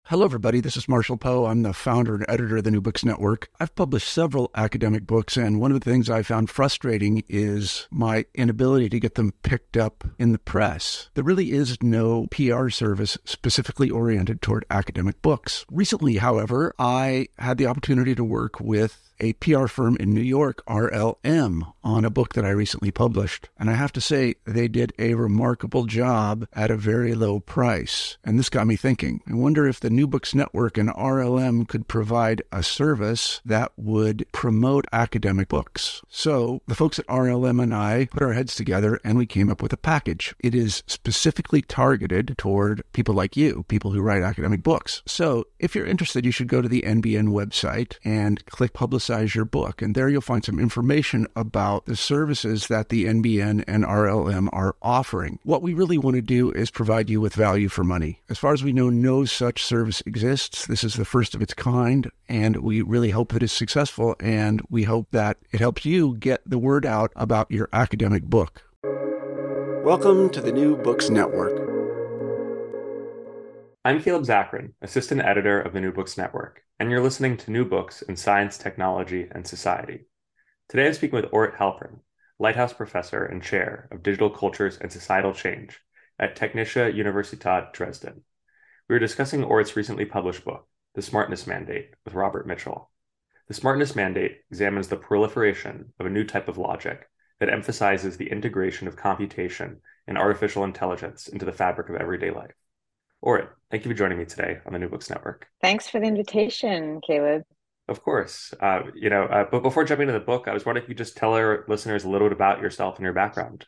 Hello, everybody. This is Marshall Poe. I'm the founder and editor of the New Books Network. I've published several academic books, and one of the things I found frustrating is my inability to get them picked up in the press. There really is no PR service specifically oriented toward academic books. Recently, however, I had the opportunity to work with a PR firm in New York, RLM, on a book that I recently published. And I have to say, they did a remarkable job at a very low price. And this got me thinking. I wonder if the New Books Network and RLM could provide a service that would promote academic books. So the folks at RLM and I put our heads together and we came up with a package. It is specifically targeted toward people like you, people who write academic books. So if you're interested, you should go to the NBN website and click Publicize Your Book. And there you'll find some information about the services that the NBN and RLM are offering. What we really want to do is provide you with value for money. As far as we know, no such service exists. This is the first of its kind, and we really hope that it's successful, and we hope that it helps you get the word out about your academic book. Welcome to the New Books Network. I'm Caleb Zachrin, Assistant Editor of the New Books Network, and you're listening to New Books in Science, Technology, and Society. Today I'm speaking with Orit Halpern, Lighthouse Professor and Chair of Digital Cultures and Societal Change at Technische Universität Dresden. We are discussing Orit's recently published book, The Smartness Mandate, with Robert Mitchell. The Smartness Mandate examines the proliferation of a new type of logic that emphasizes the integration of computation and artificial intelligence into the fabric of everyday life. Orit, thank you for joining me today on the New Books Network. Thanks for the invitation, Caleb. Of course. But before jumping into the book, I was wondering if you could just tell our listeners a little bit about yourself and your background.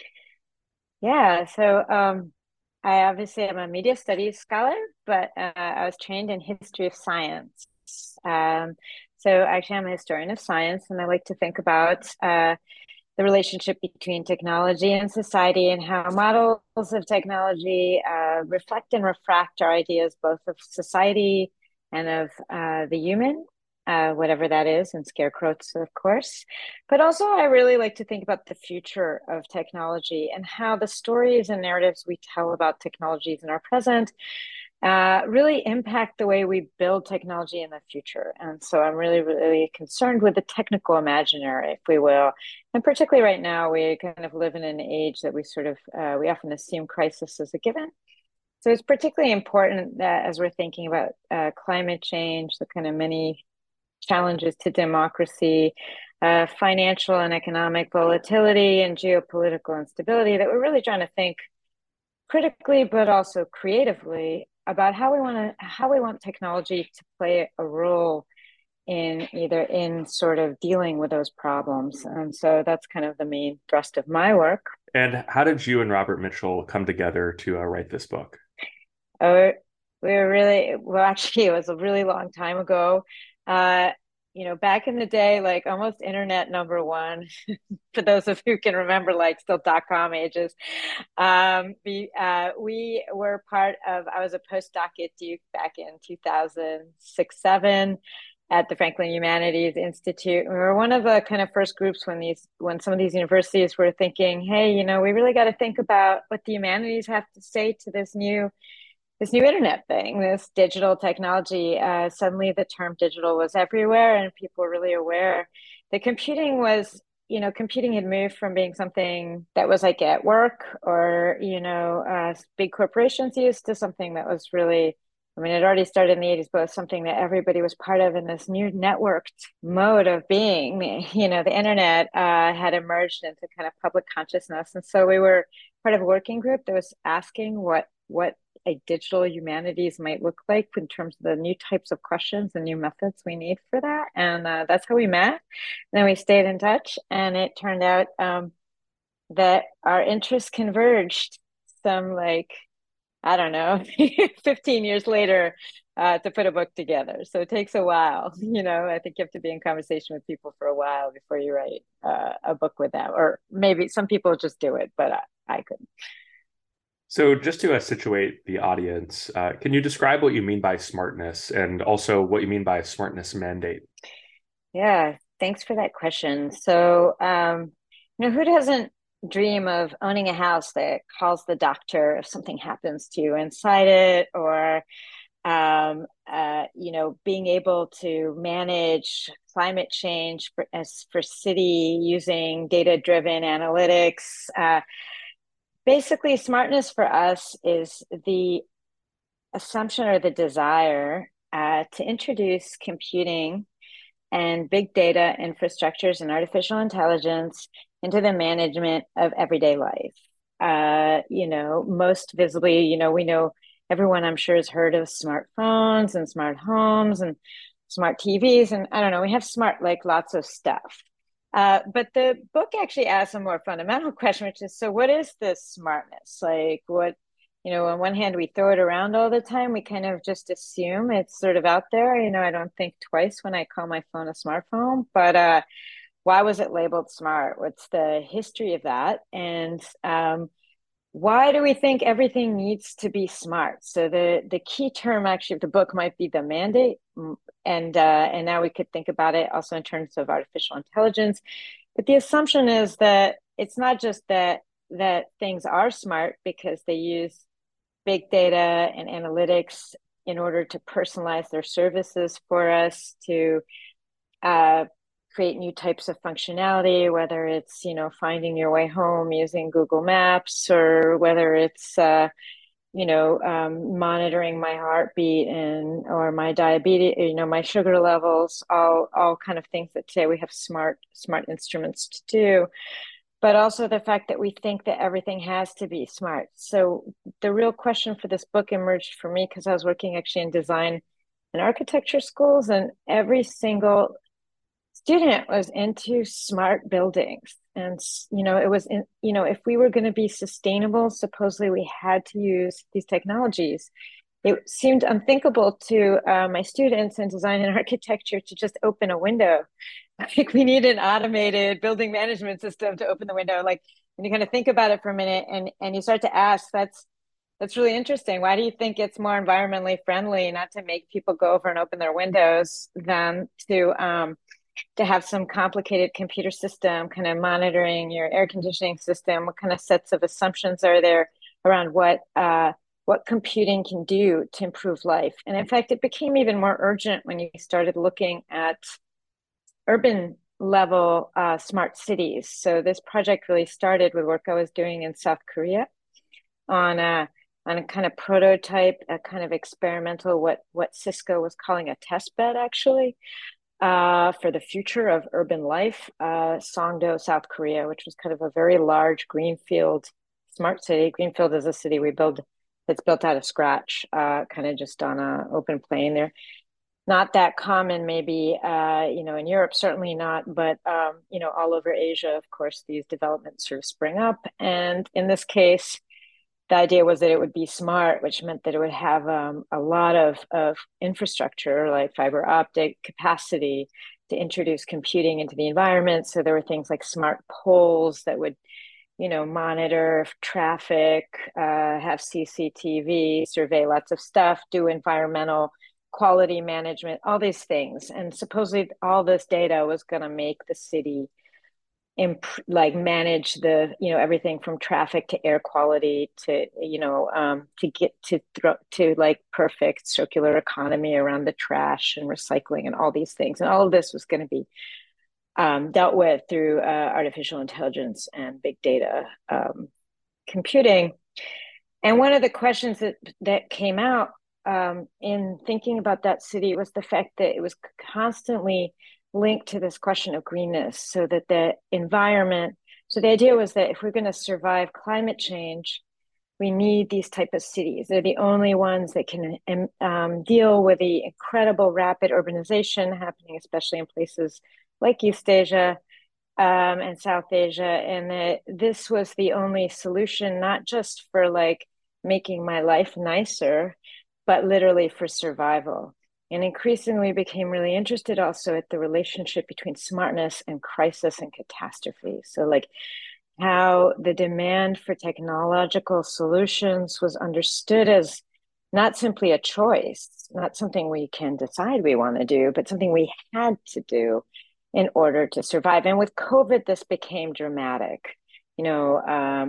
Yeah, so I obviously am a media studies scholar, but I was trained in history of science. So actually, I'm a historian of science, and I like to think about the relationship between technology and society and how models of technology reflect and refract our ideas both of society and of the human, whatever that is, and scare quotes, of course. But also, I really like to think about the future of technology and how the stories and narratives we tell about technologies in our present really impact the way we build technology in the future. And so I'm really, really concerned with the technical imaginary, if we will. And particularly right now, we kind of live in an age that we sort of, we often assume crisis as a given. So it's particularly important that as we're thinking about climate change, the kind of many challenges to democracy, financial and economic volatility, and geopolitical instability, that we're really trying to think critically, but also creatively about how we want technology to play a role in sort of dealing with those problems. And so that's kind of the main thrust of my work. And how did you and Robert Mitchell come together to write this book? Actually, it was a really long time ago. Back in the day, like almost internet number one, for those of you who can remember, like still .com ages. We were part of, I was a postdoc at Duke back in 2006, 7 at the Franklin Humanities Institute. We were one of the kind of first groups when some of these universities were thinking, hey, we really got to think about what the humanities have to say to this new internet thing, this digital technology. Suddenly the term digital was everywhere and people were really aware that computing had moved from being something that was like at work or, big corporations used to something that was really, it already started in the 80s, but it was something that everybody was part of in this new networked mode of being. The internet had emerged into kind of public consciousness. And so we were part of a working group that was asking what a digital humanities might look like in terms of the new types of questions and new methods we need for that. And that's how we met. And then we stayed in touch, and it turned out that our interests converged some 15 years later to put a book together. So it takes a while. I think you have to be in conversation with people for a while before you write a book with them. Or maybe some people just do it, but I couldn't. So just to situate the audience, can you describe what you mean by smartness and also what you mean by a smartness mandate? Yeah, thanks for that question. So, who doesn't dream of owning a house that calls the doctor if something happens to you inside it, or being able to manage climate change for city using data-driven analytics. Basically, smartness for us is the assumption or the desire to introduce computing and big data infrastructures and artificial intelligence into the management of everyday life. Most visibly, we know everyone I'm sure has heard of smartphones and smart homes and smart TVs. And I don't know, we have smart, like lots of stuff. But the book actually asks a more fundamental question, which is, so what is this smartness? Like what, on one hand, we throw it around all the time. We kind of just assume it's sort of out there. I don't think twice when I call my phone a smartphone, but why was it labeled smart? What's the history of that? And why do we think everything needs to be smart? So the key term actually of the book might be the mandate. And now we could think about it also in terms of artificial intelligence. But the assumption is that it's not just that things are smart because they use big data and analytics in order to personalize their services for us, to create new types of functionality, whether it's, finding your way home using Google Maps, or whether it's, monitoring my heartbeat or my diabetes, my sugar levels, all kind of things that today we have smart instruments to do. But also the fact that we think that everything has to be smart. So the real question for this book emerged for me because I was working actually in design and architecture schools, and every single student was into smart buildings. And, it was, if we were going to be sustainable, supposedly we had to use these technologies. It seemed unthinkable to my students in design and architecture to just open a window. Like we need an automated building management system to open the window. Like when you kind of think about it for a minute and you start to ask, that's really interesting. Why do you think it's more environmentally friendly not to make people go over and open their windows than to have some complicated computer system kind of monitoring your air conditioning system? What kind of sets of assumptions are there around what computing can do to improve life? And in fact, it became even more urgent when you started looking at urban level smart cities. So this project really started with work I was doing in South Korea on a kind of prototype, a kind of experimental, what Cisco was calling a test bed, actually, for the future of urban life, Songdo, South Korea, which was kind of a very large greenfield smart city. Greenfield is a city that's built out of scratch, kind of just on an open plain there. Not that common, maybe, in Europe, certainly not, but, all over Asia, of course, these developments sort of spring up. And in this case, the idea was that it would be smart, which meant that it would have a lot of infrastructure like fiber optic capacity to introduce computing into the environment. So there were things like smart poles that would, monitor traffic, have CCTV, survey lots of stuff, do environmental quality management, all these things. And supposedly all this data was going to make the city manage the, everything from traffic to air quality to, to get to like perfect circular economy around the trash and recycling and all these things. And all of this was going to be dealt with through artificial intelligence and big data computing. And one of the questions that came out in thinking about that city was the fact that it was constantly linked to this question of greenness, so that the environment, so the idea was that if we're going to survive climate change, we need these type of cities. They're the only ones that can deal with the incredible rapid urbanization happening, especially in places like East Asia and South Asia. And this was the only solution, not just for like making my life nicer, but literally for survival. And increasingly became really interested also at the relationship between smartness and crisis and catastrophe. So like how the demand for technological solutions was understood as not simply a choice, not something we can decide we want to do, but something we had to do in order to survive. And with COVID, this became dramatic.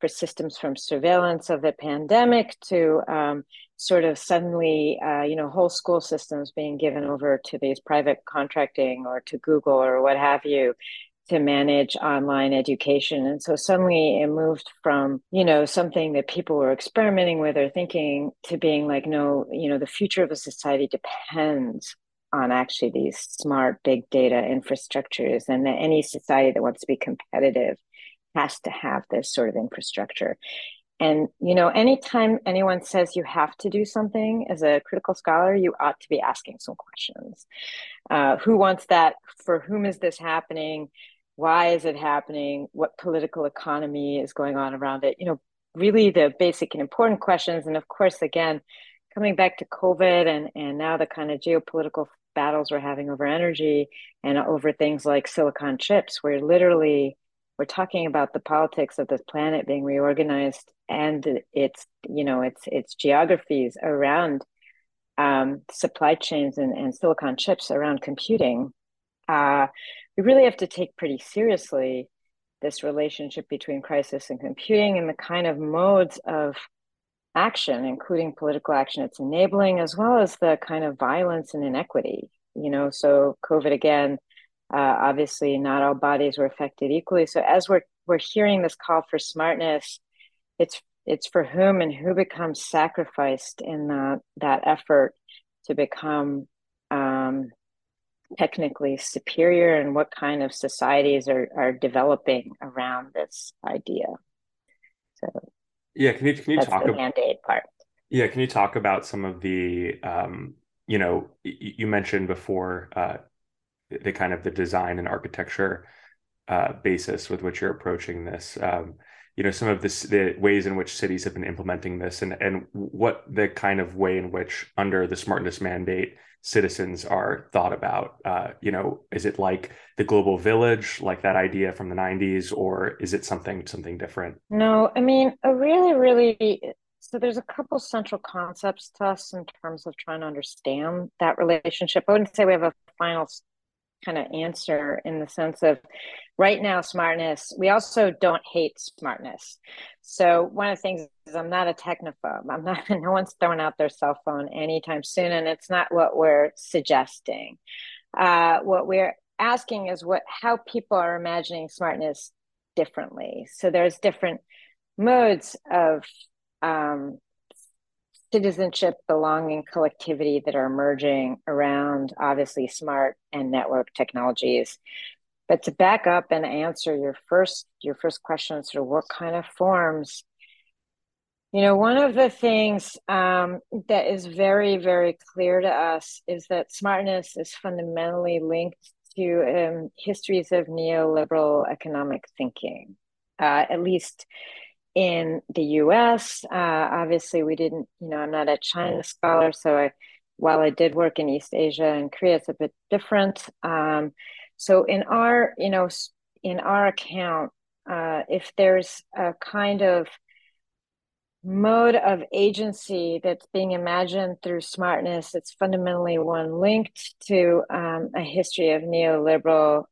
for systems from surveillance of the pandemic to sort of suddenly, whole school systems being given over to these private contracting or to Google or what have you to manage online education. And so suddenly it moved from, something that people were experimenting with or thinking to being like, no, the future of a society depends on actually these smart big data infrastructures, and that any society that wants to be competitive has to have this sort of infrastructure. And, anytime anyone says you have to do something as a critical scholar, you ought to be asking some questions. Who wants that? For whom is this happening? Why is it happening? What political economy is going on around it? Really the basic and important questions. And of course, again, coming back to COVID and now the kind of geopolitical battles we're having over energy and over things like silicon chips, where literally we're talking about the politics of this planet being reorganized and its geographies around supply chains and silicon chips around computing. We really have to take pretty seriously this relationship between crisis and computing and the kind of modes of action, including political action it's enabling, as well as the kind of violence and inequity. So COVID again, obviously not all bodies were affected equally. So as we're hearing this call for smartness, it's for whom and who becomes sacrificed in that effort to become technically superior, and what kind of societies are developing around this idea. So yeah, can you that's talk the about mandate part. Yeah, can you talk about some of the you mentioned before the kind of the design and architecture basis with which you're approaching this. Some of the ways in which cities have been implementing this, and what the kind of way in which under the smartness mandate citizens are thought about. Is it like the global village, like that idea from the 90s, or is it something different? No, I mean, a really, really, so there's a couple central concepts to us in terms of trying to understand that relationship. I wouldn't say we have a final kind of answer in the sense of right now smartness. We also don't hate smartness. So one of the things is I'm not a technophobe. No one's throwing out their cell phone anytime soon, and it's not what we're suggesting. What we're asking is how people are imagining smartness differently. So there's different modes of citizenship, belonging, collectivity that are emerging around obviously smart and network technologies. But to back up and answer your first question, sort of what kind of forms, one of the things that is very, very clear to us is that smartness is fundamentally linked to histories of neoliberal economic thinking, at least in the US. Obviously, we didn't, I'm not a China scholar, so while I did work in East Asia and Korea, it's a bit different. So in our account, if there's a kind of mode of agency that's being imagined through smartness, it's fundamentally one linked to a history of neoliberal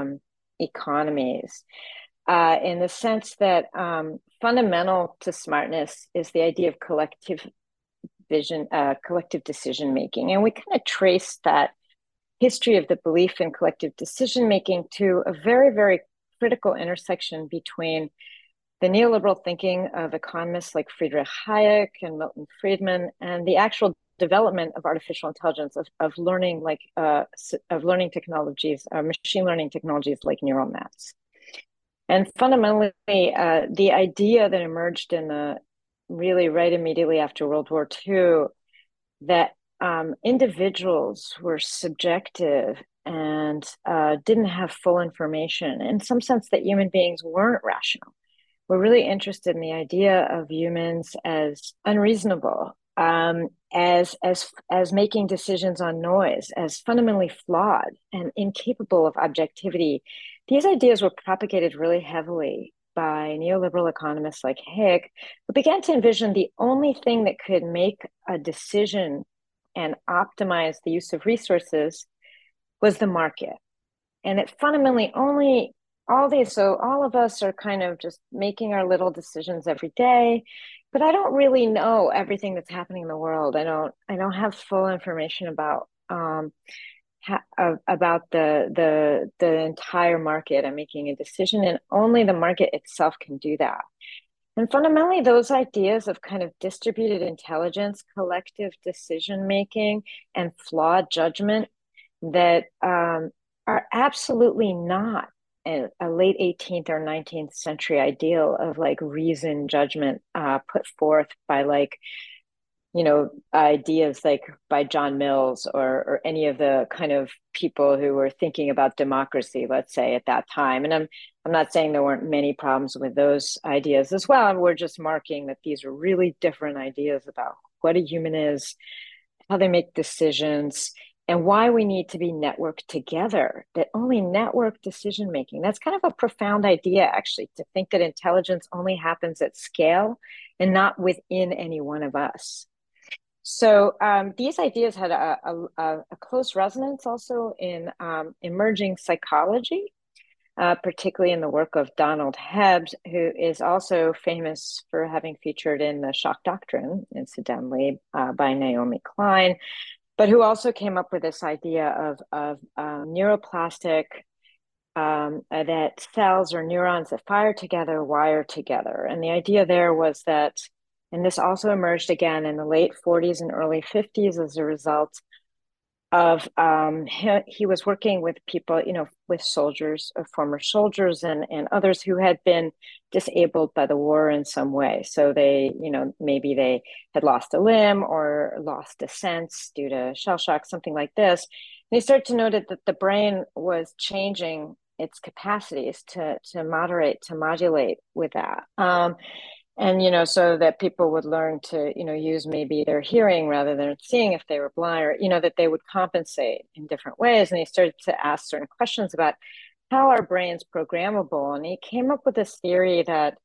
economies, in the sense that fundamental to smartness is the idea of collective vision, collective decision making. And we kind of trace that history of the belief in collective decision making to a very, very critical intersection between the neoliberal thinking of economists like Friedrich Hayek and Milton Friedman and the actual development of artificial intelligence, of learning, of learning technologies, machine learning technologies like neural nets. And fundamentally, the idea that emerged really right immediately after World War II, that individuals were subjective and didn't have full information, in some sense that human beings weren't rational. We're really interested in the idea of humans as unreasonable, as making decisions on noise, as fundamentally flawed and incapable of objectivity. These ideas were propagated really heavily by neoliberal economists like Hayek, who began to envision the only thing that could make a decision and optimize the use of resources was the market. And it fundamentally only so all of us are kind of just making our little decisions every day, but I don't really know everything that's happening in the world. I don't have full information about about the entire market. I'm making a decision, and only the market itself can do that. And fundamentally, those ideas of kind of distributed intelligence, collective decision making, and flawed judgment that are absolutely not a late 18th or 19th century ideal of like reason judgment put forth by like, ideas like by John Mills or any of the kind of people who were thinking about democracy, let's say at that time. And I'm not saying there weren't many problems with those ideas as well. And we're just marking that these are really different ideas about what a human is, how they make decisions, and why we need to be networked together, that only network decision making. That's kind of a profound idea, actually, to think that intelligence only happens at scale and not within any one of us. So these ideas had a close resonance also in emerging psychology, particularly in the work of Donald Hebb, who is also famous for having featured in The Shock Doctrine, incidentally, by Naomi Klein, but who also came up with this idea of neuroplastic, that cells or neurons that fire together wire together. And the idea there was that, and this also emerged again in the late 40s and early 50s as a result of he was working with people, with soldiers, former soldiers and others who had been disabled by the war in some way. So they, maybe they had lost a limb or lost a sense due to shell shock, something like this. And he started to note that the brain was changing its capacities to moderate, to modulate with that. And, so that people would learn to, use maybe their hearing rather than seeing if they were blind, or, that they would compensate in different ways. And he started to ask certain questions about how our brain's programmable. And he came up with this theory that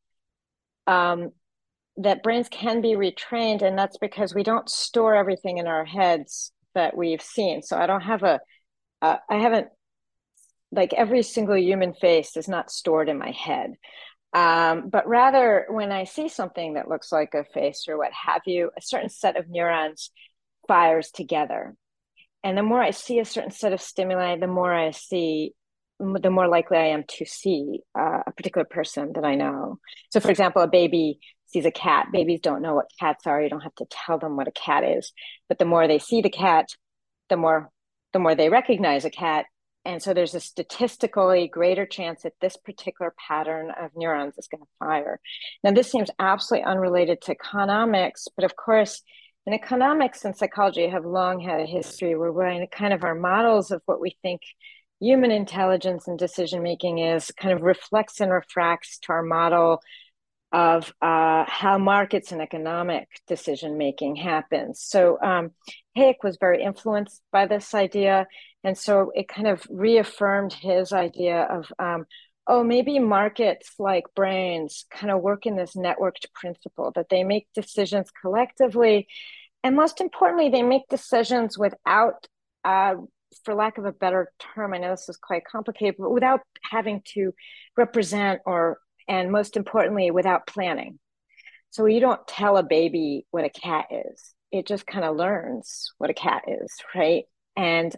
that brains can be retrained. And that's because we don't store everything in our heads that we've seen. So I don't have I haven't, like every single human face is not stored in my head. But rather, when I see something that looks like a face or what have you, a certain set of neurons fires together. And the more I see a certain set of stimuli, the more likely I am to see a particular person that I know. So, for example, a baby sees a cat. Babies don't know what cats are. You don't have to tell them what a cat is. But the more they see the cat, the more they recognize a cat. And so there's a statistically greater chance that this particular pattern of neurons is going to fire. Now, this seems absolutely unrelated to economics, but of course, in economics and psychology have long had a history where we're kind of our models of what we think human intelligence and decision-making is kind of reflects and refracts to our model of how markets and economic decision-making happens. So Hayek was very influenced by this idea. And so it kind of reaffirmed his idea of, maybe markets like brains kind of work in this networked principle, that they make decisions collectively. And most importantly, they make decisions without, for lack of a better term, I know this is quite complicated, but without having to represent and most importantly, without planning. So you don't tell a baby what a cat is. It just kind of learns what a cat is, right? And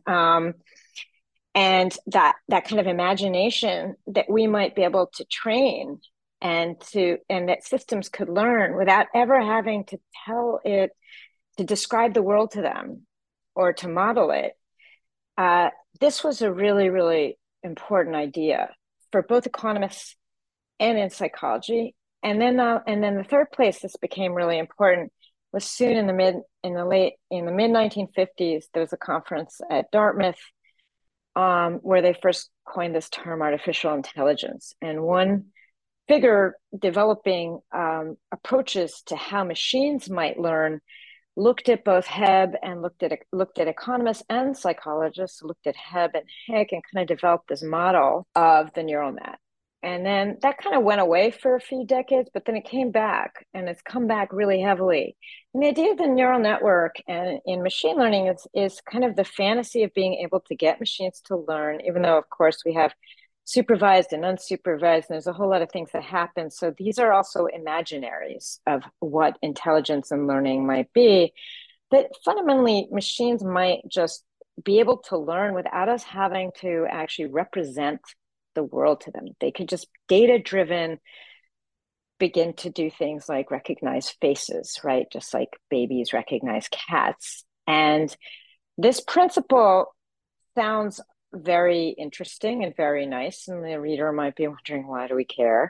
that kind of imagination that we might be able to train and that systems could learn without ever having to tell it to describe the world to them or to model it. This was a really, really important idea for both economists and in psychology. And then the third place this became really important was soon in the mid 1950s. There was a conference at Dartmouth where they first coined this term artificial intelligence. And one figure developing approaches to how machines might learn looked at both Hebb and looked at economists and psychologists, looked at Hebb and Hayek, and kind of developed this model of the neural net. And then that kind of went away for a few decades, but then it came back, and it's come back really heavily. And the idea of the neural network and in machine learning is kind of the fantasy of being able to get machines to learn, even though, of course, we have supervised and unsupervised. And there's a whole lot of things that happen. So these are also imaginaries of what intelligence and learning might be. That fundamentally machines might just be able to learn without us having to actually represent the world to them. They could just data-driven begin to do things like recognize faces, right? Just like babies recognize cats. And this principle sounds very interesting and very nice. And the reader might be wondering, why do we care?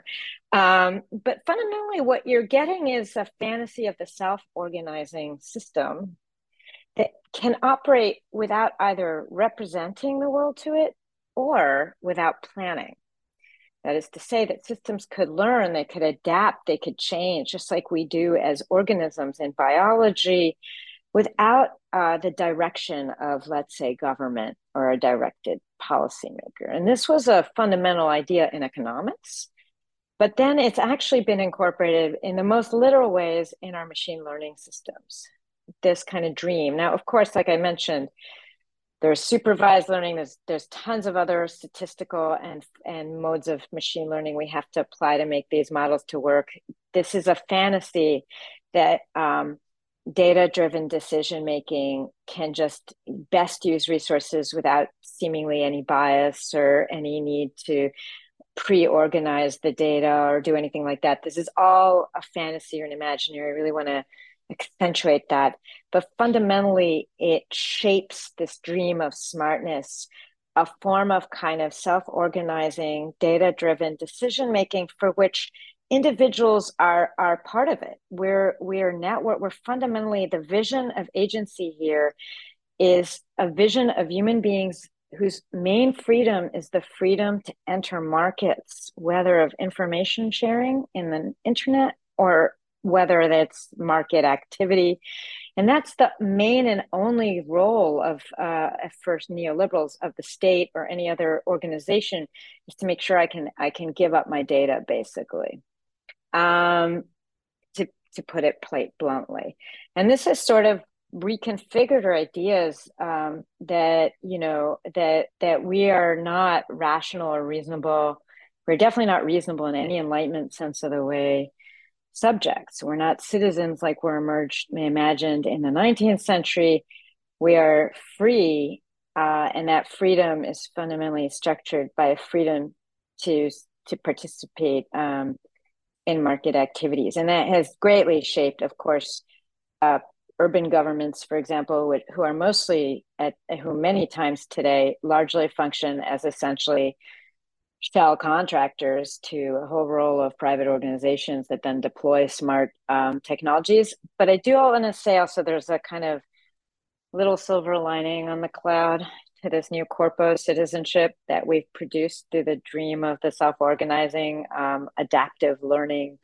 But fundamentally, what you're getting is a fantasy of the self-organizing system that can operate without either representing the world to it or without planning. That is to say that systems could learn, they could adapt, they could change, just like we do as organisms in biology, without the direction of, let's say, government or a directed policymaker. And this was a fundamental idea in economics, but then it's actually been incorporated in the most literal ways in our machine learning systems, this kind of dream. Now, of course, like I mentioned, there's supervised learning, there's tons of other statistical and modes of machine learning we have to apply to make these models to work. This is a fantasy that data-driven decision-making can just best use resources without seemingly any bias or any need to pre-organize the data or do anything like that. This is all a fantasy or an imaginary. I really want to accentuate that. But fundamentally, it shapes this dream of smartness, a form of kind of self-organizing, data-driven decision-making for which individuals are part of it. We're fundamentally, the vision of agency here is a vision of human beings whose main freedom is the freedom to enter markets, whether of information sharing in the internet or whether that's market activity. And that's the main and only role of, first neoliberals, of the state or any other organization, is to make sure I can give up my data, basically, to put it quite bluntly. And this has sort of reconfigured our ideas that we are not rational or reasonable. We're definitely not reasonable in any Enlightenment sense of the way subjects. We're not citizens like were imagined in the 19th century. We are free, and that freedom is fundamentally structured by a freedom to participate in market activities. And that has greatly shaped, of course, urban governments, for example, who many times today largely function as essentially shell contractors to a whole row of private organizations that then deploy smart technologies. But I do want to say also there's a kind of little silver lining on the cloud to this new corpo citizenship that we've produced through the dream of the self-organizing adaptive learning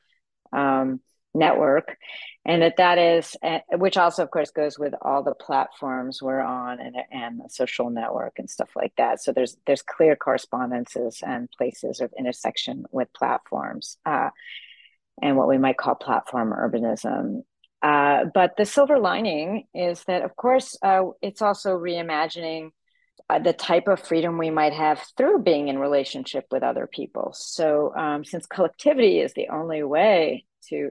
network. And that is, which also of course goes with all the platforms we're on and the social network and stuff like that. So there's clear correspondences and places of intersection with platforms and what we might call platform urbanism. But the silver lining is that, of course, it's also reimagining the type of freedom we might have through being in relationship with other people. So since collectivity is the only way to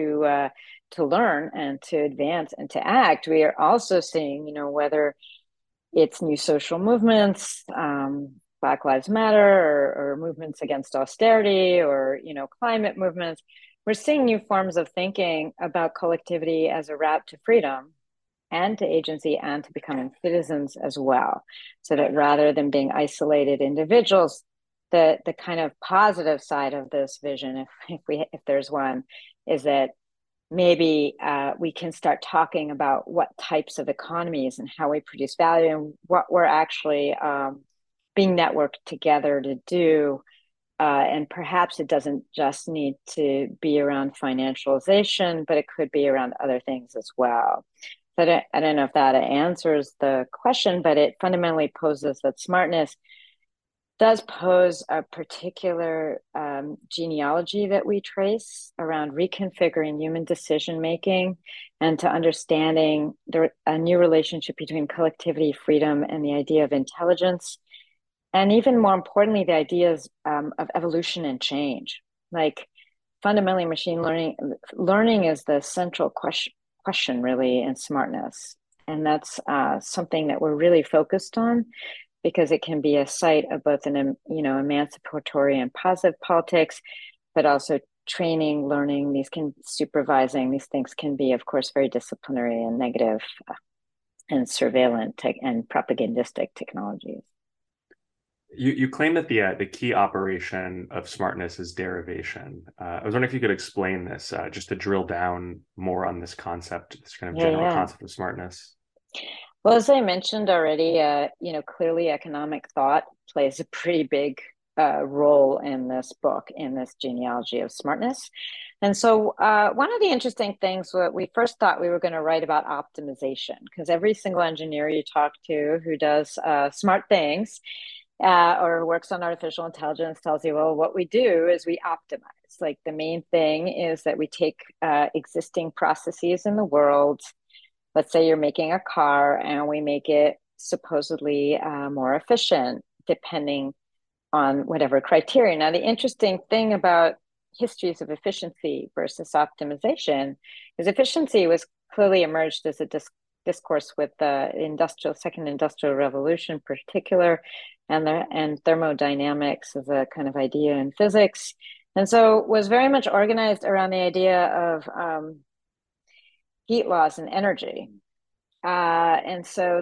learn and to advance and to act, we are also seeing, whether it's new social movements, Black Lives Matter, or movements against austerity, or climate movements, we're seeing new forms of thinking about collectivity as a route to freedom and to agency and to becoming citizens as well. So that rather than being isolated individuals, the kind of positive side of this vision, if there's one, is that maybe we can start talking about what types of economies and how we produce value and what we're actually being networked together to do. And perhaps it doesn't just need to be around financialization, but it could be around other things as well. So I don't know if that answers the question, but it fundamentally poses that smartness does pose a particular genealogy that we trace around reconfiguring human decision-making and to understanding a new relationship between collectivity, freedom, and the idea of intelligence. and even more importantly, the ideas of evolution and change. Like fundamentally, machine learning is the central question really in smartness, and that's something that we're really focused on because it can be a site of both an emancipatory and positive politics, but also training, learning. Supervising these things can be, of course, very disciplinary and negative and surveillant and propagandistic technologies. You claim that the key operation of smartness is derivation. I was wondering if you could explain this, just to drill down more on this concept, this kind of general concept of smartness. Well, as I mentioned already, clearly economic thought plays a pretty big role in this book, in this genealogy of smartness. And so one of the interesting things, what we first thought we were going to write about optimization, because every single engineer you talk to who does smart things or works on artificial intelligence tells you, well, what we do is we optimize. Like the main thing is that we take existing processes in the world. Let's say you're making a car and we make it supposedly more efficient, depending on whatever criteria. Now, the interesting thing about histories of efficiency versus optimization is efficiency was clearly emerged as a discourse with the second industrial revolution in particular, and thermodynamics as a kind of idea in physics. And so was very much organized around the idea of heat loss and energy. And so,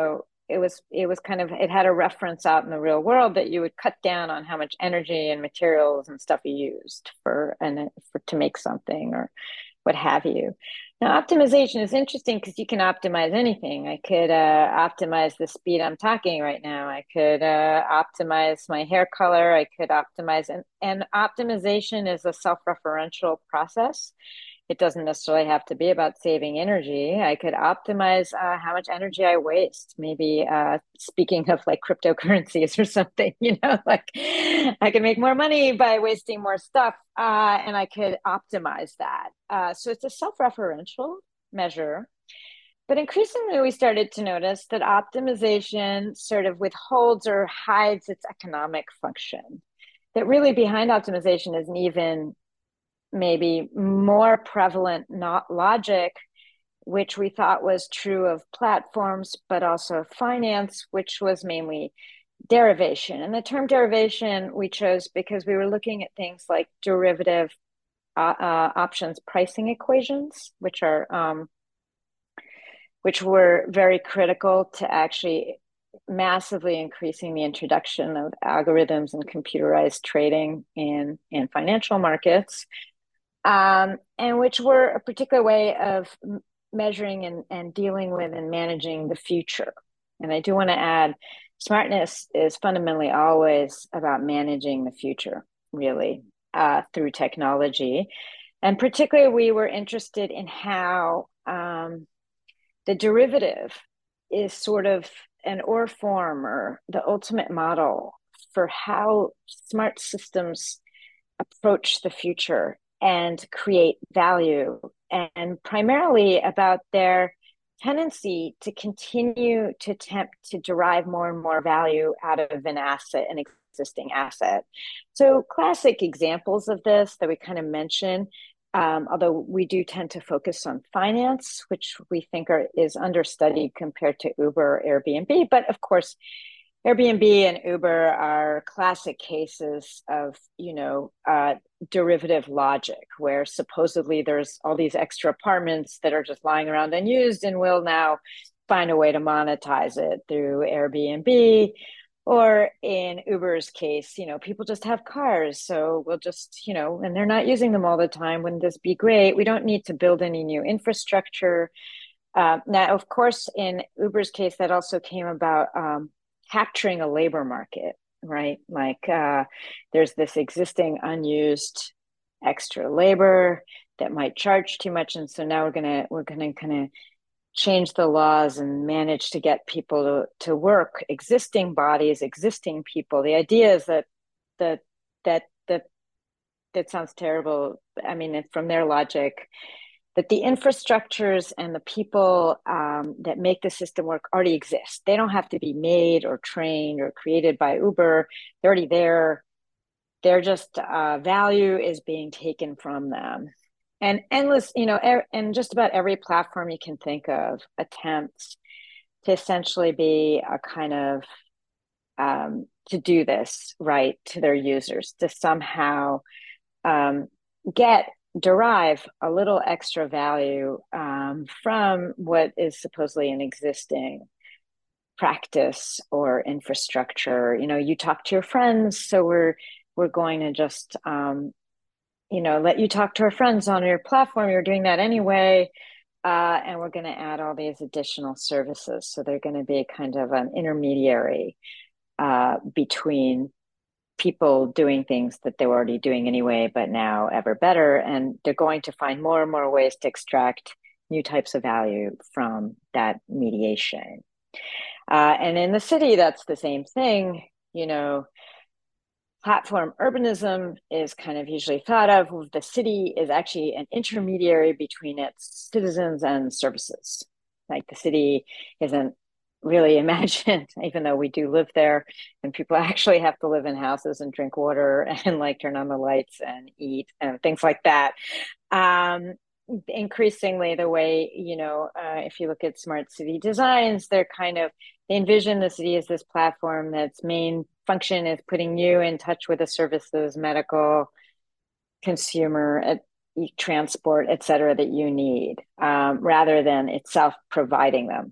it had a reference out in the real world that you would cut down on how much energy and materials and stuff you used to make something or what have you. Now, optimization is interesting because you can optimize anything. I could optimize the speed I'm talking right now. I could optimize my hair color. I could optimize, and optimization is a self-referential process. It doesn't necessarily have to be about saving energy. I could optimize how much energy I waste. Maybe speaking of like cryptocurrencies or something, like I can make more money by wasting more stuff, and I could optimize that. So it's a self-referential measure. But increasingly, we started to notice that optimization sort of withholds or hides its economic function. That really behind optimization is an even maybe more prevalent not logic, which we thought was true of platforms, but also finance, which was mainly derivation. And the term derivation we chose because we were looking at things like derivative options pricing equations, which were very critical to actually massively increasing the introduction of algorithms and computerized trading in financial markets. And which were a particular way of measuring and dealing with and managing the future. And I do want to add, smartness is fundamentally always about managing the future, really, through technology. And particularly, we were interested in how the derivative is sort of an ore form or the ultimate model for how smart systems approach the future and create value, and primarily about their tendency to continue to attempt to derive more and more value out of an existing asset. So classic examples of this that we kind of mention, although we do tend to focus on finance, which we think is understudied compared to Uber or Airbnb. But of course, Airbnb and Uber are classic cases of, derivative logic, where supposedly there's all these extra apartments that are just lying around unused, and we'll now find a way to monetize it through Airbnb. Or in Uber's case, people just have cars, so we'll just, and they're not using them all the time. Wouldn't this be great? We don't need to build any new infrastructure. Now, of course, in Uber's case, that also came about capturing a labor market, right? Like there's this existing unused extra labor that might charge too much, and so now we're gonna kind of change the laws and manage to get people to work, existing bodies, existing people. The idea is that sounds terrible. I mean, from their logic, that the infrastructures and the people that make the system work already exist. They don't have to be made or trained or created by Uber. They're already there. They're just value is being taken from them. And endless, and just about every platform you can think of attempts to essentially be a kind of to do this right to their users, to somehow derive a little extra value from what is supposedly an existing practice or infrastructure. You talk to your friends, so we're going to just let you talk to our friends on your platform. You're doing that anyway. And we're going to add all these additional services. So they're going to be kind of an intermediary between people doing things that they were already doing anyway, but now ever better. And they're going to find more and more ways to extract new types of value from that mediation. And in the city, that's the same thing. Platform urbanism is kind of usually thought of. The city is actually an intermediary between its citizens and services. Like the city isn't really imagined, even though we do live there, and people actually have to live in houses and drink water and like turn on the lights and eat and things like that. Increasingly, the way, if you look at smart city designs, they envision the city as this platform that's main function is putting you in touch with the services, medical, consumer, transport, et cetera, that you need, rather than itself providing them.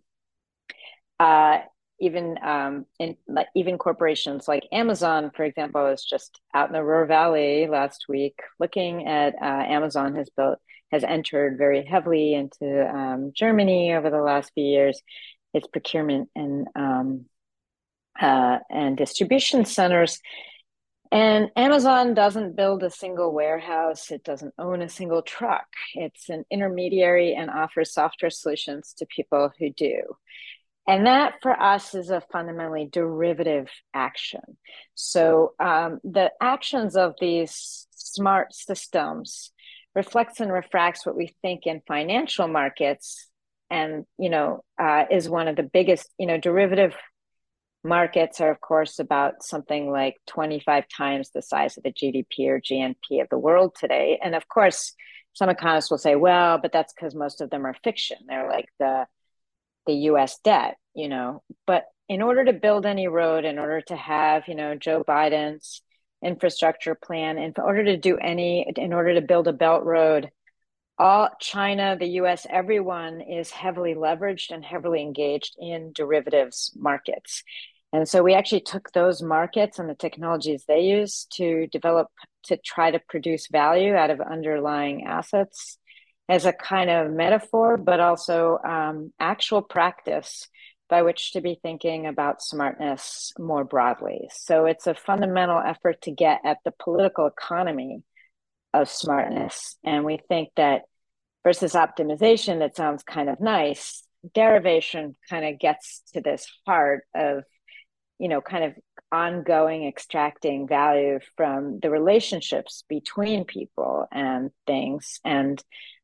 Even corporations like Amazon, for example, I was just out in the Ruhr Valley last week looking at Amazon has entered very heavily into Germany over the last few years. Its procurement and distribution centers. And Amazon doesn't build a single warehouse. It doesn't own a single truck. It's an intermediary and offers software solutions to people who do. And that for us is a fundamentally derivative action. So the actions of these smart systems reflects and refracts what we think in financial markets, and is one of the biggest. Derivative markets are, of course, about something like 25 times the size of the GDP or GNP of the world today. And of course, some economists will say, well, but that's because most of them are fiction. They're like the US debt, But in order to build any road, in order to have, Joe Biden's infrastructure plan, in order to build a Belt Road, all China, the US, everyone is heavily leveraged and heavily engaged in derivatives markets. And so we actually took those markets and the technologies they use to try to produce value out of underlying assets as a kind of metaphor, but also actual practice by which to be thinking about smartness more broadly. So it's a fundamental effort to get at the political economy of smartness. And we think that versus optimization, that sounds kind of nice, derivation kind of gets to this heart of, kind of ongoing extracting value from the relationships between people and things, and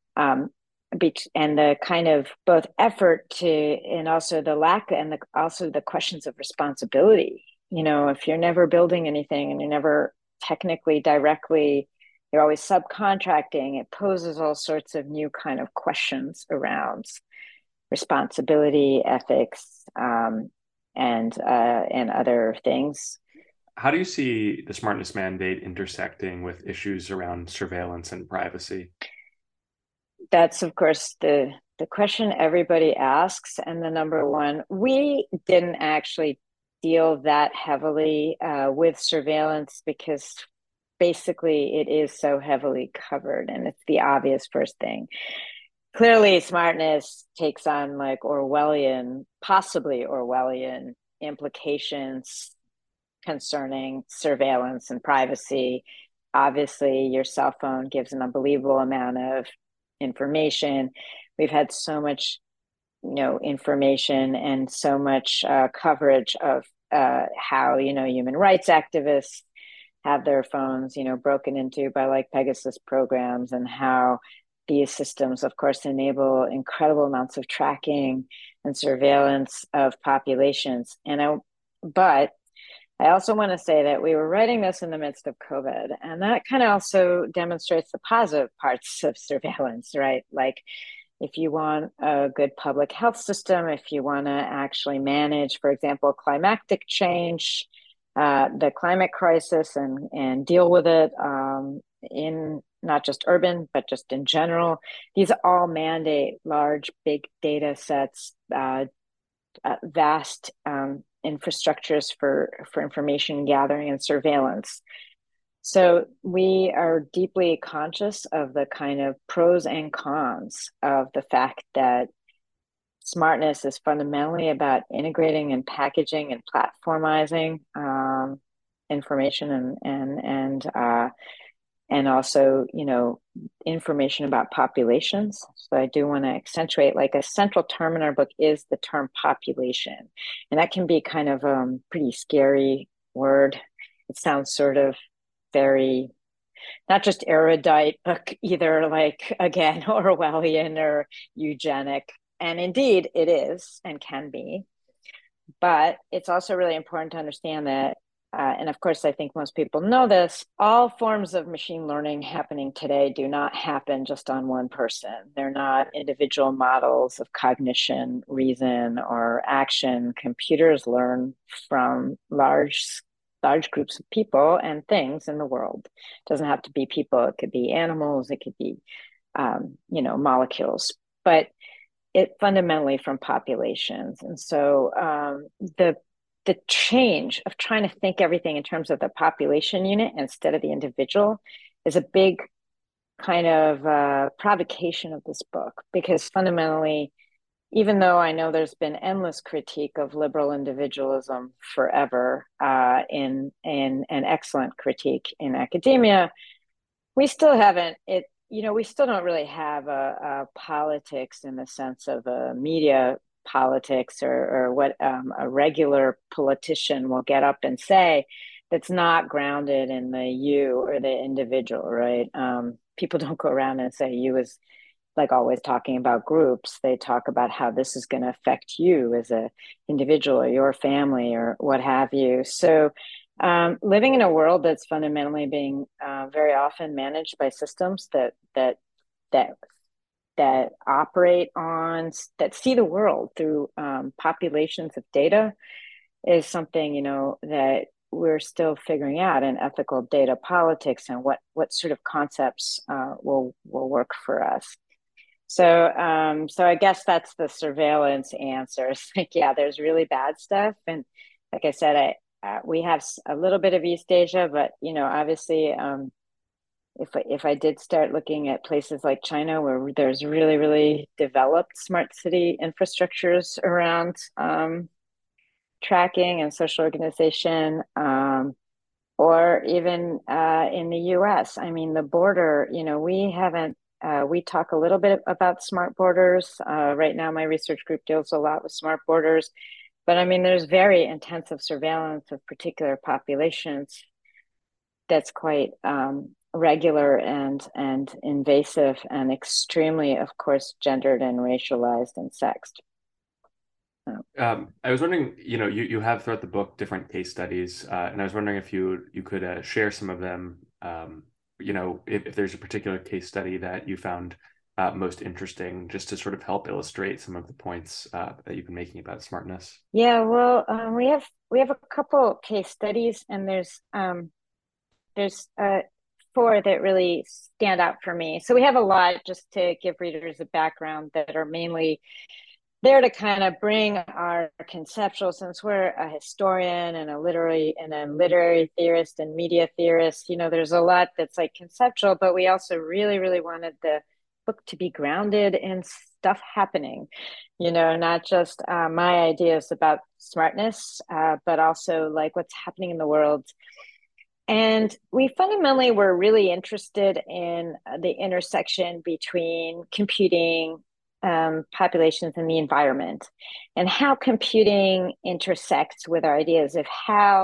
the kind of both effort to, and also the lack, and also the questions of responsibility. If you're never building anything and you're never technically directly, you're always subcontracting, it poses all sorts of new kind of questions around responsibility, ethics, and other things. How do you see the smartness mandate intersecting with issues around surveillance and privacy? That's, of course, the question everybody asks. And the number one, we didn't actually deal that heavily with surveillance because basically it is so heavily covered and it's the obvious first thing. Clearly, smartness takes on like possibly Orwellian implications concerning surveillance and privacy. Obviously, your cell phone gives an unbelievable amount of information. We've had so much, information and so much coverage of how, human rights activists have their phones, broken into by like Pegasus programs, and how these systems, of course, enable incredible amounts of tracking and surveillance of populations. But I also want to say that we were writing this in the midst of COVID, and that kind of also demonstrates the positive parts of surveillance, right? Like, if you want a good public health system, if you want to actually manage, for example, climatic change, the climate crisis, and deal with it in not just urban, but just in general, these all mandate large, big data sets, vast infrastructures for information gathering and surveillance. So we are deeply conscious of the kind of pros and cons of the fact that smartness is fundamentally about integrating and packaging and platformizing information and also, information about populations. So I do want to accentuate, like, a central term in our book is the term population. And that can be kind of pretty scary word. It sounds sort of very, not just erudite, but either, like, again, Orwellian or eugenic. And indeed it is and can be. But it's also really important to understand that and of course, I think most people know this, all forms of machine learning happening today do not happen just on one person. They're not individual models of cognition, reason, or action. Computers learn from large groups of people and things in the world. It doesn't have to be people. It could be animals. It could be, molecules. But it fundamentally from populations. And so the change of trying to think everything in terms of the population unit instead of the individual is a big kind of provocation of this book, because fundamentally, even though I know there's been endless critique of liberal individualism forever, in an excellent critique in academia, we still haven't we still don't really have a politics in the sense of a media politics or what a regular politician will get up and say that's not grounded in the you or the individual, right? People don't go around and say you is like always talking about groups. They talk about how this is going to affect you as an individual or your family or what have you. So living in a world that's fundamentally being very often managed by systems that operate on, that see the world through populations of data is something, that we're still figuring out in ethical data politics and what sort of concepts will work for us. So I guess that's the surveillance answer. It's like, yeah, there's really bad stuff. And like I said, we have a little bit of East Asia, but, obviously, if I did start looking at places like China, where there's really, really developed smart city infrastructures around tracking and social organization, or even in the US, I mean, the border, we haven't, we talk a little bit about smart borders. Right now, my research group deals a lot with smart borders. But I mean, there's very intensive surveillance of particular populations that's quite regular and invasive and extremely, of course, gendered and racialized and sexed. I was wondering, you have throughout the book different case studies, and I was wondering if you could share some of them. If there's a particular case study that you found most interesting, just to sort of help illustrate some of the points that you've been making about smartness. Yeah, well, we have a couple case studies, and there's four that really stand out for me. So we have a lot, just to give readers a background, that are mainly there to kind of bring our conceptual, since we're a historian and a literary theorist and media theorist, there's a lot that's like conceptual, but we also really, really wanted the book to be grounded in stuff happening, not just my ideas about smartness, but also like what's happening in the world. And we fundamentally were really interested in the intersection between computing, populations, and the environment, and how computing intersects with our ideas of how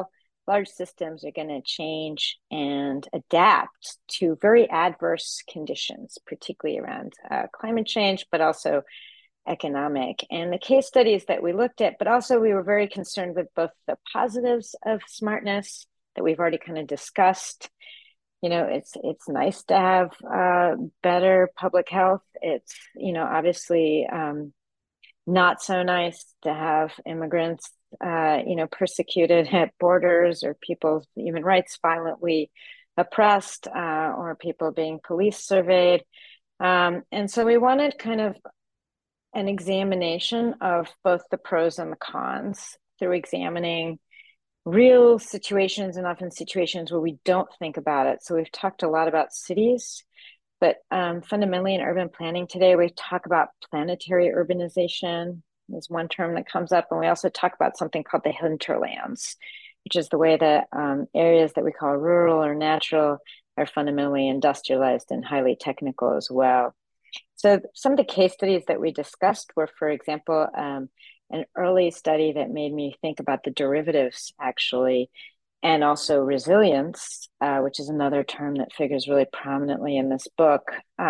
large systems are going to change and adapt to very adverse conditions, particularly around climate change, but also economic. And the case studies that we looked at, but also we were very concerned with both the positives of smartness that we've already kind of discussed. It's nice to have better public health. It's, obviously not so nice to have immigrants, persecuted at borders, or people's human rights violently oppressed, or people being police surveyed. And so we wanted kind of an examination of both the pros and the cons through examining real situations, and often situations where we don't think about it. So we've talked a lot about cities, but fundamentally in urban planning today, we talk about planetary urbanization is one term that comes up. And we also talk about something called the hinterlands, which is the way that areas that we call rural or natural are fundamentally industrialized and highly technical as well. So some of the case studies that we discussed were, for example, an early study that made me think about the derivatives, actually, and also resilience, which is another term that figures really prominently in this book,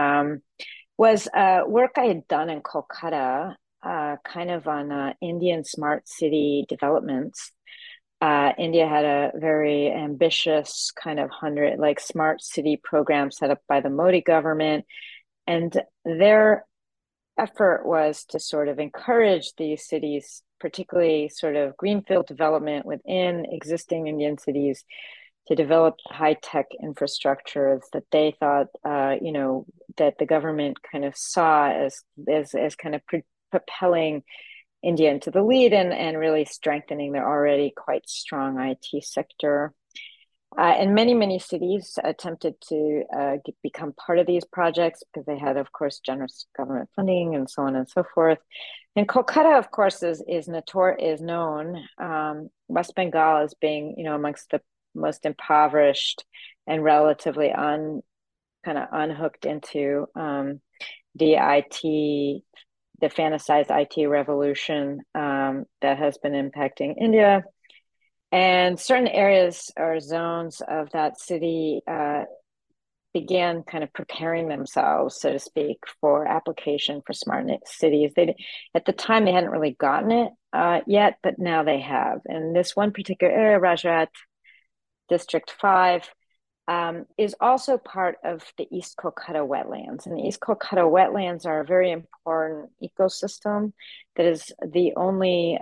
was work I had done in Kolkata, kind of on Indian smart city developments. India had a very ambitious kind of smart city program set up by the Modi government. And their effort was to sort of encourage these cities, particularly sort of greenfield development within existing Indian cities, to develop high-tech infrastructures that they thought, that the government kind of saw as kind of propelling India into the lead and really strengthening their already quite strong IT sector. And many cities attempted to become part of these projects because they had, of course, generous government funding and so on and so forth. And Kolkata, of course, is known, West Bengal as being, amongst the most impoverished and relatively unhooked into the fantasized IT revolution that has been impacting India. And certain areas or zones of that city began kind of preparing themselves, so to speak, for application for smart cities. At the time, they hadn't really gotten it yet, but now they have. And this one particular area, Rajrat District 5, is also part of the East Kolkata wetlands. And the East Kolkata wetlands are a very important ecosystem that is the only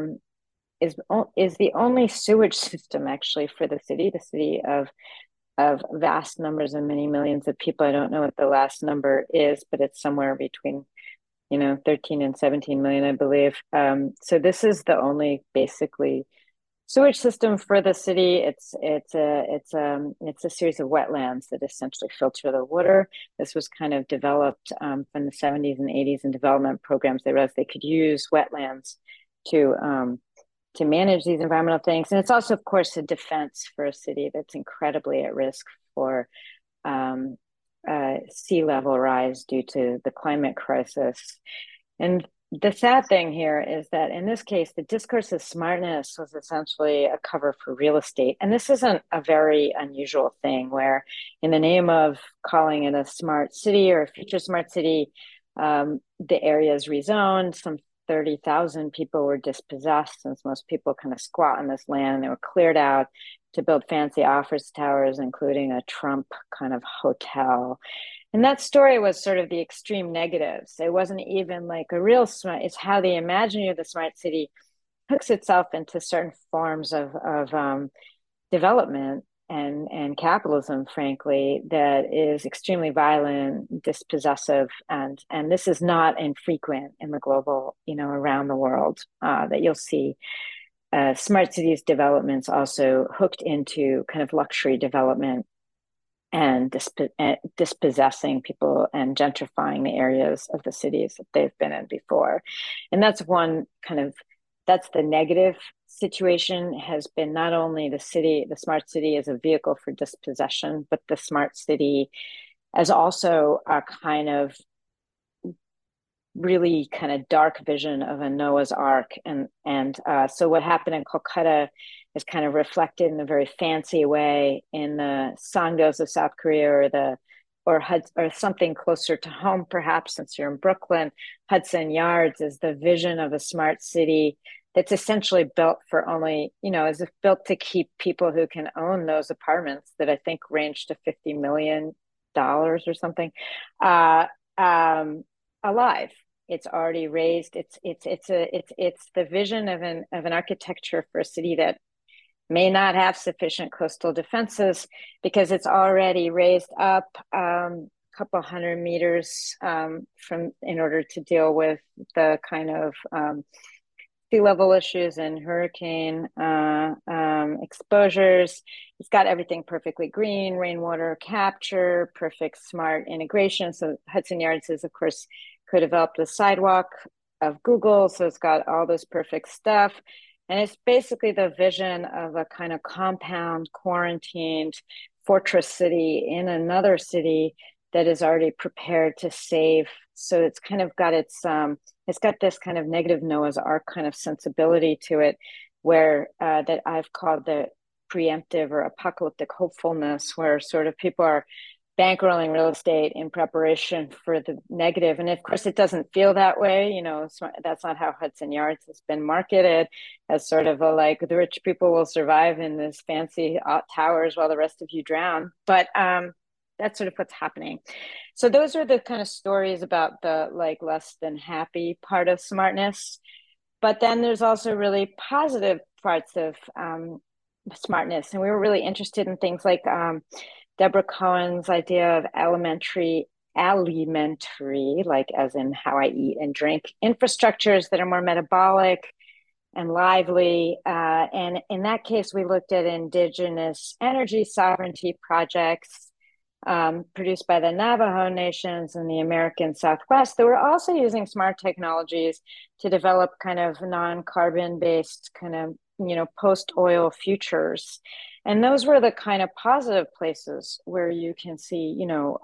sewage system actually for the city of vast numbers and many millions of people. I don't know what the last number is, but it's somewhere between 13 and 17 million, I believe. So this is the only basically sewage system for the city. It's a series of wetlands that essentially filter the water. This was kind of developed from the 70s and 80s in development programs. They realized they could use wetlands to manage these environmental things. And it's also, of course, a defense for a city that's incredibly at risk for sea level rise due to the climate crisis. And the sad thing here is that in this case, the discourse of smartness was essentially a cover for real estate. And this isn't a very unusual thing where, in the name of calling it a smart city or a future smart city, the area is rezoned. Some 30,000 people were dispossessed, since most people kind of squat on this land, and they were cleared out to build fancy office towers, including a Trump kind of hotel. And that story was sort of the extreme negatives. It wasn't even like a real smart, it's how the imaginary of the smart city hooks itself into certain forms of development and capitalism, frankly, that is extremely violent, dispossessive, and this is not infrequent in the global, around the world, that you'll see smart cities developments also hooked into kind of luxury development and dispossessing people and gentrifying the areas of the cities that they've been in before. And that's that's the negative situation, has been not only the smart city as a vehicle for dispossession, but the smart city as also a kind of really kind of dark vision of a Noah's Ark. So what happened in Kolkata is kind of reflected in a very fancy way in the Sangdos of South Korea, or something closer to home, perhaps, since you're in Brooklyn. Hudson Yards is the vision of a smart city that's essentially built for only, is built to keep people who can own those apartments that I think range to $50 million or something, alive. It's already raised. It's the vision of an architecture for a city that may not have sufficient coastal defenses because it's already raised up a couple 100 meters in order to deal with the kind of sea level issues and hurricane exposures. It's got everything perfectly green, rainwater capture, perfect smart integration. So Hudson Yards is, of course, co-developed the sidewalk of Google. So it's got all this perfect stuff. And it's basically the vision of a kind of compound, quarantined fortress city in another city that is already prepared to save. So it's kind of got it's got this kind of negative Noah's Ark kind of sensibility to it, where that I've called the preemptive or apocalyptic hopefulness, where sort of people are bankrolling real estate in preparation for the negative. And of course, it doesn't feel that way. That's not how Hudson Yards has been marketed, as sort of like the rich people will survive in this fancy towers while the rest of you drown. But that's sort of what's happening. So those are the kind of stories about the like less than happy part of smartness. But then there's also really positive parts of smartness. And we were really interested in things like Deborah Cohen's idea of alimentary, like as in how I eat and drink, infrastructures that are more metabolic and lively. And in that case, we looked at indigenous energy sovereignty projects produced by the Navajo nations in the American Southwest that were also using smart technologies to develop kind of non-carbon based kind of, post-oil futures. And those were the kind of positive places where you can see,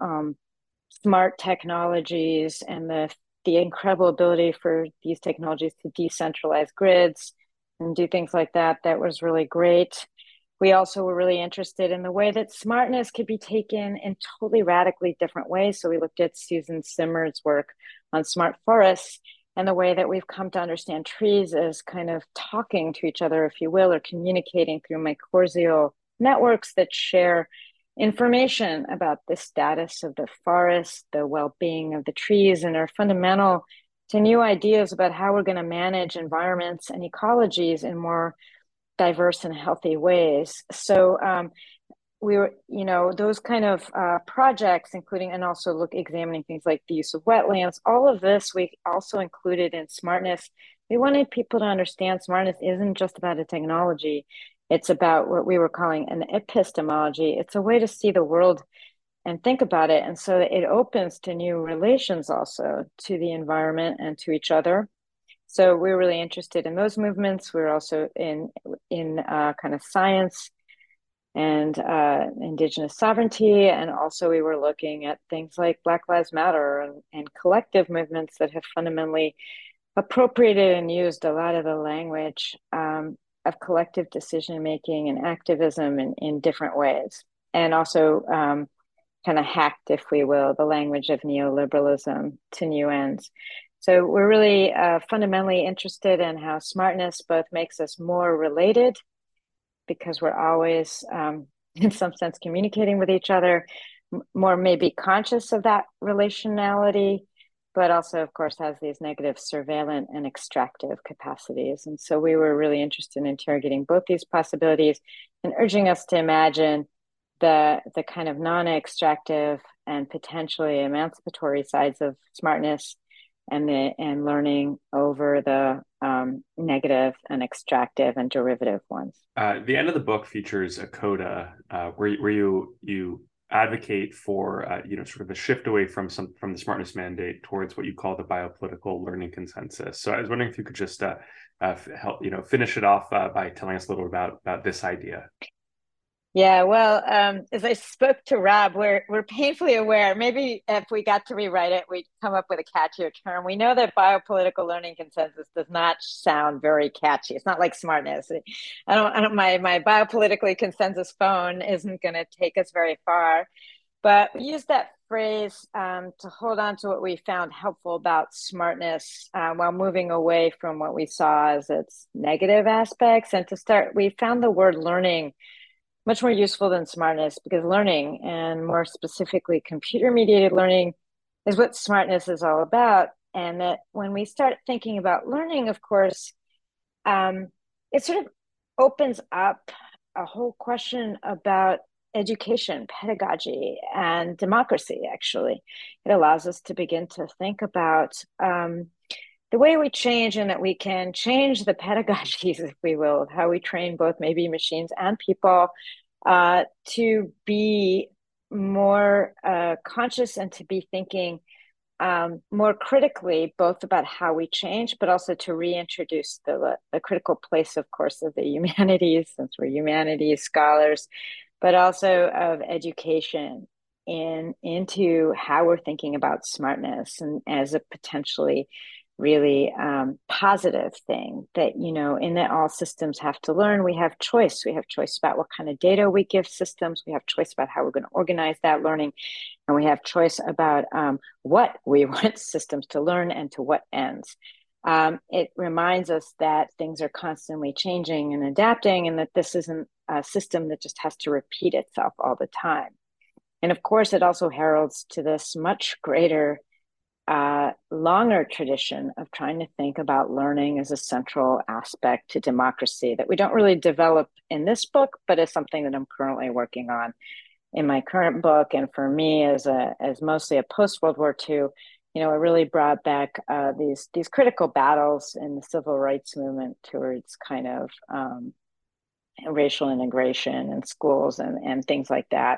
smart technologies and the incredible ability for these technologies to decentralize grids and do things like that. That was really great. We also were really interested in the way that smartness could be taken in totally radically different ways. So we looked at Susan Simard's work on smart forests and the way that we've come to understand trees as kind of talking to each other, if you will, or communicating through mycorrhizal networks that share information about the status of the forest, the well-being of the trees, and are fundamental to new ideas about how we're going to manage environments and ecologies in more diverse and healthy ways. So we were, those kind of projects, including and also examining things like the use of wetlands, all of this we also included in smartness. We wanted people to understand smartness isn't just about a technology. It's about what we were calling an epistemology. It's a way to see the world and think about it. And so it opens to new relations also to the environment and to each other. So we're really interested in those movements. We're also in kind of science and indigenous sovereignty. And also we were looking at things like Black Lives Matter and collective movements that have fundamentally appropriated and used a lot of the language of collective decision-making and activism in different ways. And also kind of hacked, if we will, the language of neoliberalism to new ends. So we're really fundamentally interested in how smartness both makes us more related, because we're always, in some sense, communicating with each other, more maybe conscious of that relationality, but also, of course, has these negative surveillance and extractive capacities. And so we were really interested in interrogating both these possibilities and urging us to imagine the kind of non-extractive and potentially emancipatory sides of smartness and learning over the negative and extractive and derivative ones. The end of the book features a coda where you advocate for sort of a shift away from the smartness mandate towards what you call the biopolitical learning consensus. So I was wondering if you could just help finish it off by telling us a little about this idea. Yeah, well, as I spoke to Rob, we're painfully aware. Maybe if we got to rewrite it, we'd come up with a catchier term. We know that biopolitical learning consensus does not sound very catchy. It's not like smartness. My biopolitically consensus phone isn't going to take us very far. But we use that phrase to hold on to what we found helpful about smartness while moving away from what we saw as its negative aspects. And to start, we found the word learning much more useful than smartness, because learning, and more specifically computer mediated learning, is what smartness is all about. And that when we start thinking about learning, of course, it sort of opens up a whole question about education, pedagogy, and democracy, actually. It allows us to begin to think about the way we change, and that we can change the pedagogies, if we will, of how we train both maybe machines and people to be more conscious, and to be thinking more critically, both about how we change, but also to reintroduce the critical place, of course, of the humanities, since we're humanities scholars, but also of education into how we're thinking about smartness, and as a potentially really positive thing, that, in that all systems have to learn. We have choice. We have choice about what kind of data we give systems. We have choice about how we're going to organize that learning. And we have choice about what we want systems to learn and to what ends. It reminds us that things are constantly changing and adapting, and that this isn't a system that just has to repeat itself all the time. And of course, it also heralds to this much greater, longer tradition of trying to think about learning as a central aspect to democracy that we don't really develop in this book, but is something that I'm currently working on in my current book. And for me, as mostly a post-World War II, it really brought back these critical battles in the civil rights movement towards kind of racial integration in schools and things like that.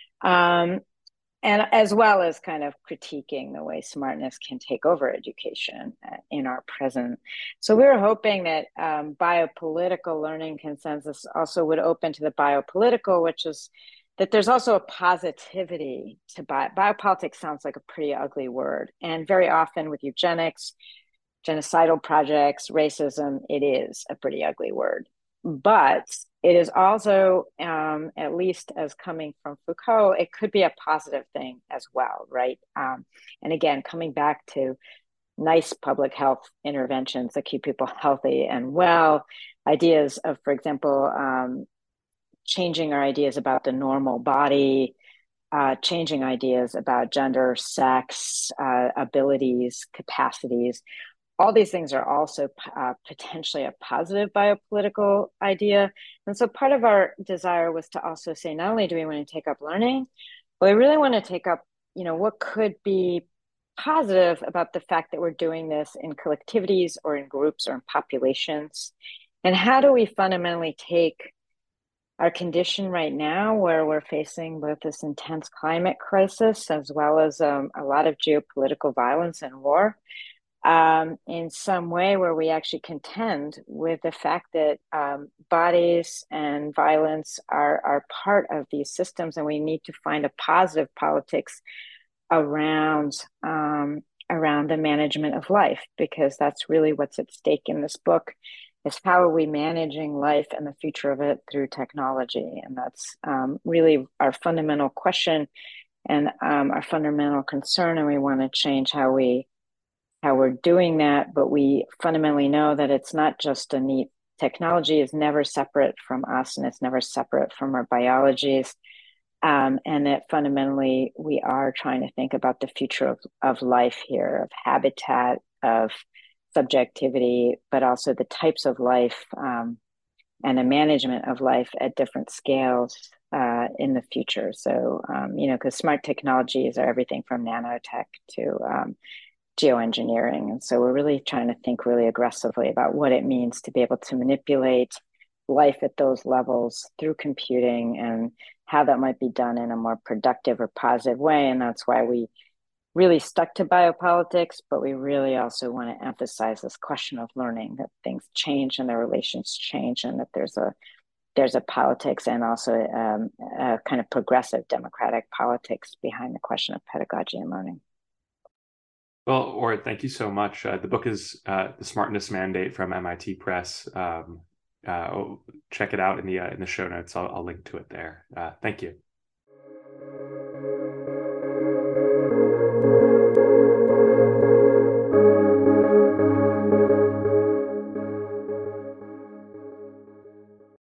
And as well as kind of critiquing the way smartness can take over education in our present. So we were hoping that biopolitical learning consensus also would open to the biopolitical, which is that there's also a positivity to biopolitics. Sounds like a pretty ugly word. And very often with eugenics, genocidal projects, racism, it is a pretty ugly word. But it is also, at least as coming from Foucault, it could be a positive thing as well, right? And again, coming back to nice public health interventions that keep people healthy and well, ideas of, for example, changing our ideas about the normal body, changing ideas about gender, sex, abilities, capacities. All these things are also potentially a positive biopolitical idea. And so part of our desire was to also say, not only do we want to take up learning, but we really want to take up, what could be positive about the fact that we're doing this in collectivities or in groups or in populations. And how do we fundamentally take our condition right now, where we're facing both this intense climate crisis as well as a lot of geopolitical violence and war, in some way where we actually contend with the fact that bodies and violence are part of these systems, and we need to find a positive politics around the management of life, because that's really what's at stake in this book, is how are we managing life and the future of it through technology. And that's really our fundamental question and our fundamental concern, and we want to change how we're doing that. But we fundamentally know that it's not just a neat technology is never separate from us, and it's never separate from our biologies. And that fundamentally we are trying to think about the future of life here, of habitat, of subjectivity, but also the types of life and the management of life at different scales in the future. So, because smart technologies are everything from nanotech to geoengineering. And so we're really trying to think really aggressively about what it means to be able to manipulate life at those levels through computing, and how that might be done in a more productive or positive way. And that's why we really stuck to biopolitics, but we really also want to emphasize this question of learning, that things change and their relations change, and that there's a there's a politics and also a kind of progressive democratic politics behind the question of pedagogy and learning. Well, Orit, thank you so much. The book is The Smartness Mandate from MIT Press. Check it out in the show notes. I'll link to it there. Thank you.